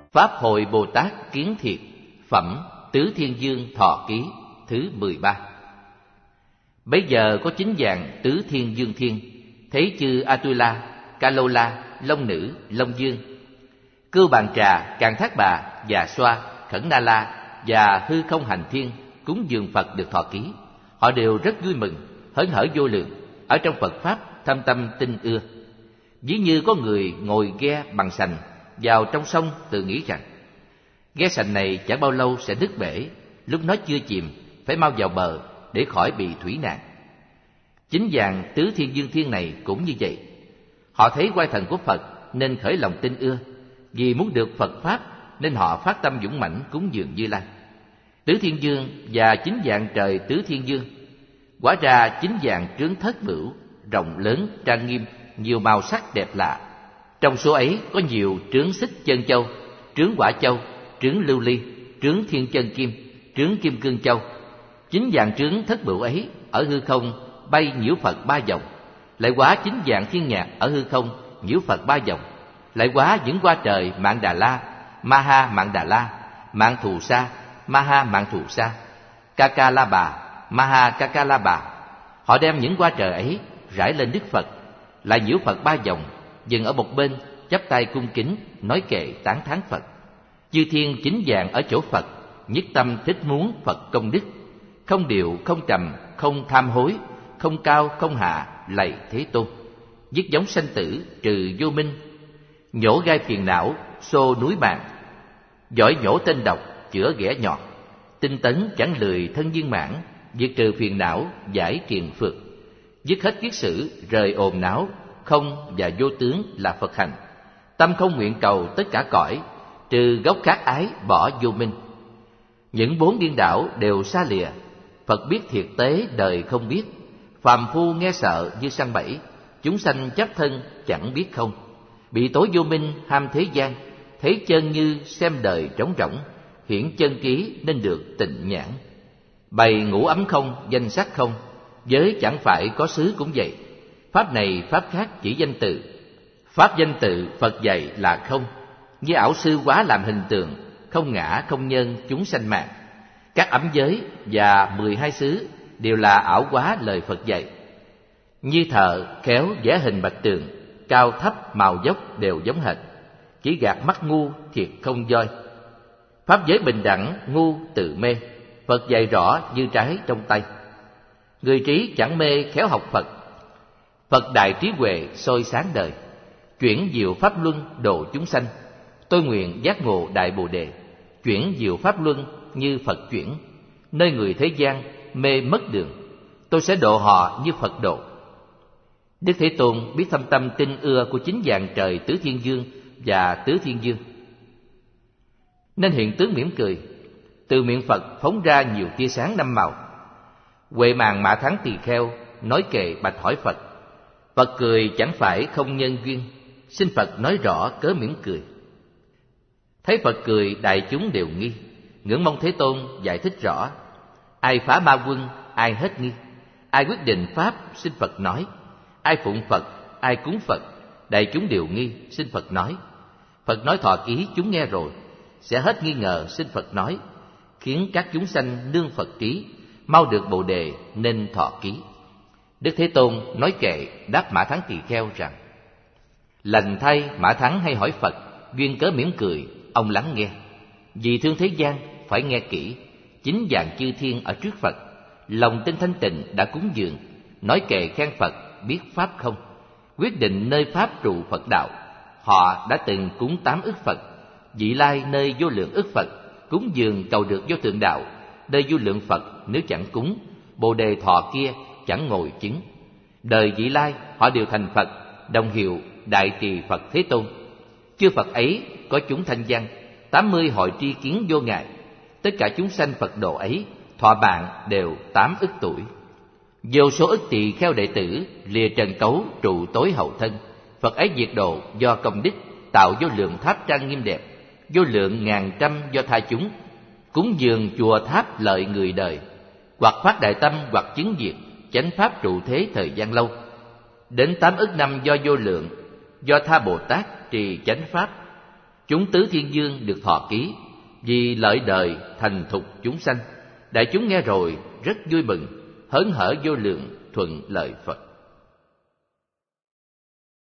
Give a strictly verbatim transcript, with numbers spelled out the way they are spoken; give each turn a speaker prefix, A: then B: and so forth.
A: Pháp Hội Bồ Tát Kiến Thiệt, phẩm Tứ Thiên Dương Thọ Ký thứ mười ba. Bấy giờ có chín dạng Tứ Thiên Dương Thiên, thấy chư Atula, Kalola, Long Nữ, Long Dương, Cưu Bàn Trà, Càn Thác Bà, Già Xoa, Khẩn Na La và Hư Không Hành Thiên cúng dường Phật được thọ ký. Họ đều rất vui mừng, hớn hở vô lượng, ở trong Phật Pháp thâm tâm tin ưa. Ví như có người ngồi ghe bằng sành vào trong sông, tự nghĩ rằng ghe sành này chẳng bao lâu sẽ nứt bể, lúc nó chưa chìm phải mau vào bờ để khỏi bị thủy nạn. Chính dạng Tứ Thiên Dương Thiên này cũng như vậy. Họ thấy oai thần của Phật nên khởi lòng tin ưa, vì muốn được Phật Pháp nên họ phát tâm dũng mãnh cúng dường Như Lai. Tứ Thiên Dương và chín dạng trời Tứ Thiên Dương, hóa ra chín dạng trướng thất bửu, rộng lớn, trang nghiêm, nhiều màu sắc đẹp lạ. Trong số ấy có nhiều trướng xích chân châu, trướng quả châu, trướng lưu ly, trướng thiên chân kim, trướng kim cương châu. Chín dạng trướng thất bửu ấy ở hư không bay nhiễu Phật ba vòng, lại hóa chín dạng thiên nhạc ở hư không nhiễu Phật ba vòng, lại hóa những hoa trời Mạn Đà La, Maha Mạn Đà La, Mạn Thù Sa, Maha Mạn Thù Sa, Kaka La Bà, Maha Kaka La Bà. Họ đem những hoa trời ấy rải lên Đức Phật, lại nhiễu Phật ba vòng, dừng ở một bên, chắp tay cung kính, nói kệ tán thán Phật. Chư thiên chín dạng ở chỗ Phật, nhất tâm thích muốn Phật công đức, không điệu, không trầm, không tham hối, không cao, không hạ, lạy Thế Tôn. Dứt giống sanh tử, trừ vô minh, nhổ gai phiền não, xô núi bàn, giỏi nhổ tên độc, chữa ghẻ nhọt, tinh tấn chẳng lười thân viên mãn, diệt trừ phiền não, giải triền phược, dứt hết kiết sử, rời ồn não, không và vô tướng là Phật hành. Tâm không nguyện cầu tất cả cõi, trừ gốc khát ái, bỏ vô minh. Những bốn điên đảo đều xa lìa, Phật biết thiệt tế đời không biết. Phàm phu nghe sợ như săn bẫy, chúng sanh chấp thân chẳng biết không. Bị tối vô minh ham thế gian, thấy chân như xem đời trống rỗng, hiển chân ký nên được tịnh nhãn. Bày ngũ ấm không, danh sắc không, giới chẳng phải có xứ cũng vậy. Pháp này pháp khác chỉ danh tự, pháp danh tự Phật dạy là không. Như ảo sư quá làm hình tượng, không ngã không nhân chúng sanh mạng. Các ấm giới và mười hai xứ đều là ảo quá lời Phật dạy. Như thợ khéo vẽ hình bạch tường, cao thấp màu dốc đều giống hệt, chỉ gạt mắt ngu thiệt không doi. Pháp giới bình đẳng, ngu tự mê, Phật dạy rõ như trái trong tay. Người trí chẳng mê khéo học Phật, Phật đại trí huệ soi sáng đời. Chuyển diệu pháp luân độ chúng sanh, tôi nguyện giác ngộ đại bồ đề. Chuyển diệu pháp luân như Phật chuyển, nơi người thế gian mê mất đường, tôi sẽ độ họ như Phật độ. Đức Thế Tôn biết thâm tâm tin ưa của chín dạng trời Tứ Thiên Dương và Tứ Thiên Dương, nên hiện tướng mỉm cười. Từ miệng Phật phóng ra nhiều tia sáng năm màu. Huệ Màng Mã Thắng Tỳ Kheo nói kệ bạch hỏi Phật. Phật cười chẳng phải không nhân duyên, xin Phật nói rõ cớ mỉm cười. Thấy Phật cười, đại chúng đều nghi, ngưỡng mong Thế Tôn giải thích rõ. Ai phá ma quân, ai hết nghi, ai quyết định pháp, xin Phật nói. Ai phụng Phật, ai cúng Phật, đại chúng đều nghi, xin Phật nói. Phật nói thọ ký chúng nghe rồi, sẽ hết nghi ngờ, xin Phật nói, khiến các chúng sanh nương Phật trí, mau được bồ đề nên thọ ký. Đức Thế Tôn nói kệ đáp Mã Thắng Tỳ Kheo rằng: lành thay Mã Thắng hay hỏi Phật, duyên cớ mỉm cười, ông lắng nghe. Vì thương thế gian phải nghe kỹ, chính dạng chư thiên ở trước Phật, lòng tin thanh tịnh đã cúng dường, nói kệ khen Phật biết pháp không, quyết định nơi pháp trụ Phật đạo. Họ đã từng cúng tám ức Phật, vị lai nơi vô lượng ức Phật, cúng dường cầu được vô thượng đạo. Nơi vô lượng Phật nếu chẳng cúng, bồ đề thọ kia chẳng ngồi chứng. Đời vị lai họ đều thành Phật, đồng hiệu đại trì Phật Thế Tôn. Chư Phật ấy có chúng thanh văn, tám mươi hội tri kiến vô ngại. Tất cả chúng sanh Phật độ ấy, thọ bạn đều tám ức tuổi. Vô số ức tỳ kheo đệ tử, lìa trần cấu trụ tối hậu thân. Phật ấy diệt độ do công đức, tạo vô lượng tháp trang nghiêm đẹp, vô lượng ngàn trăm do tha chúng. Cúng dường chùa tháp lợi người đời, hoặc phát đại tâm hoặc chứng diệt, chánh pháp trụ thế thời gian lâu. Đến tám ức năm do vô lượng, do tha Bồ Tát trì chánh pháp. Chúng tứ thiên dương được thọ ký, vì lợi đời thành thục chúng sanh. Đại chúng nghe rồi rất vui mừng, hớn hở vô lượng, thuận lợi Phật.